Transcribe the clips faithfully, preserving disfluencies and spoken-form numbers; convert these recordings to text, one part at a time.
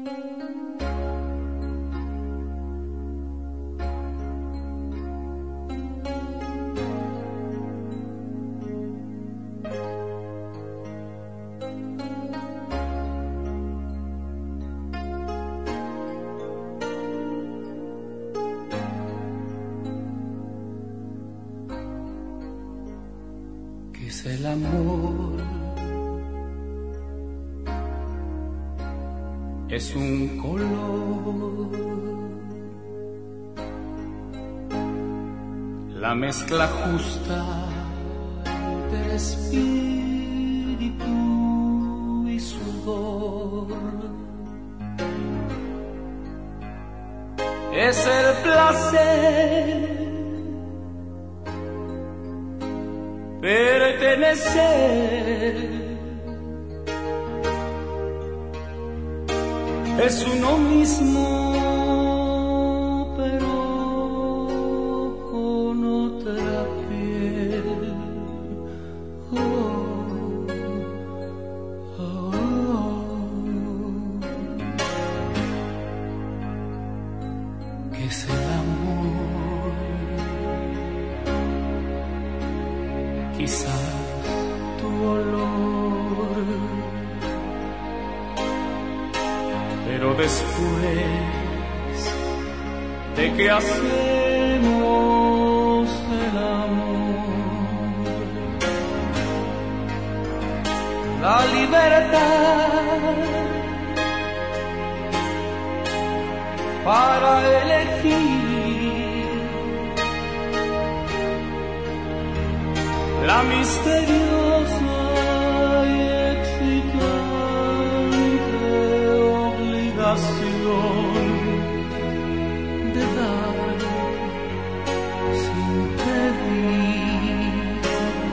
Es el amor, es un color, la mezcla justa de espíritu y sudor. Es el placer pertenecer, es uno mismo, pero con otra piel. Oh, oh, oh. ¿Qué es el amor? Quizás tu olor, pero después de que hacemos el amor, la libertad para elegir, la misteriosa y excitante obligación de dar sin pedir.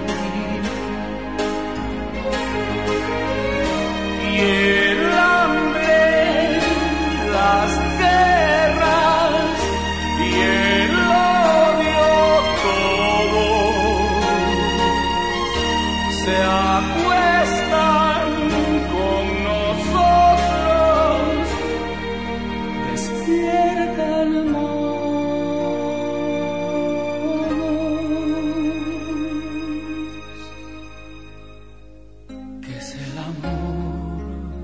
Y el hambre, las guerras y el odio, todo se acuestan con nosotros, despierta el amor. ¿Qué es el amor?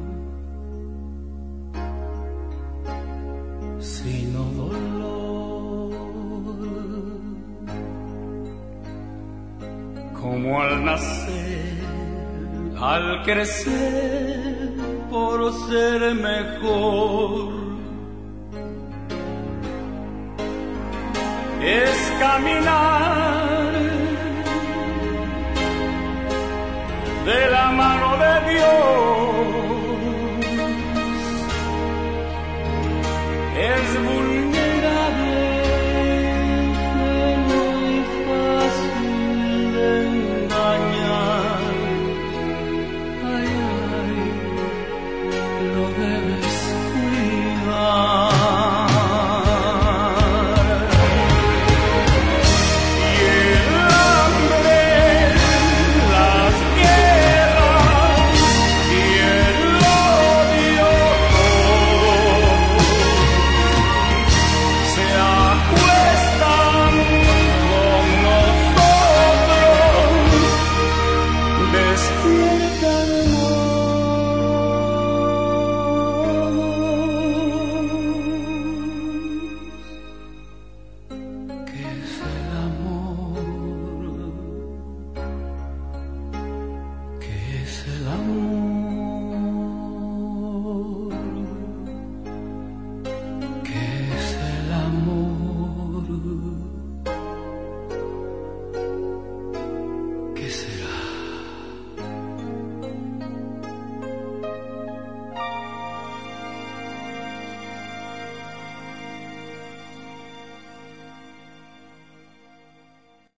Sino dolor, como al nacer, al crecer, por ser mejor, es caminar de la mano de Dios, es vulnerable, muy fácil de engañar. Ay, ay, lo debes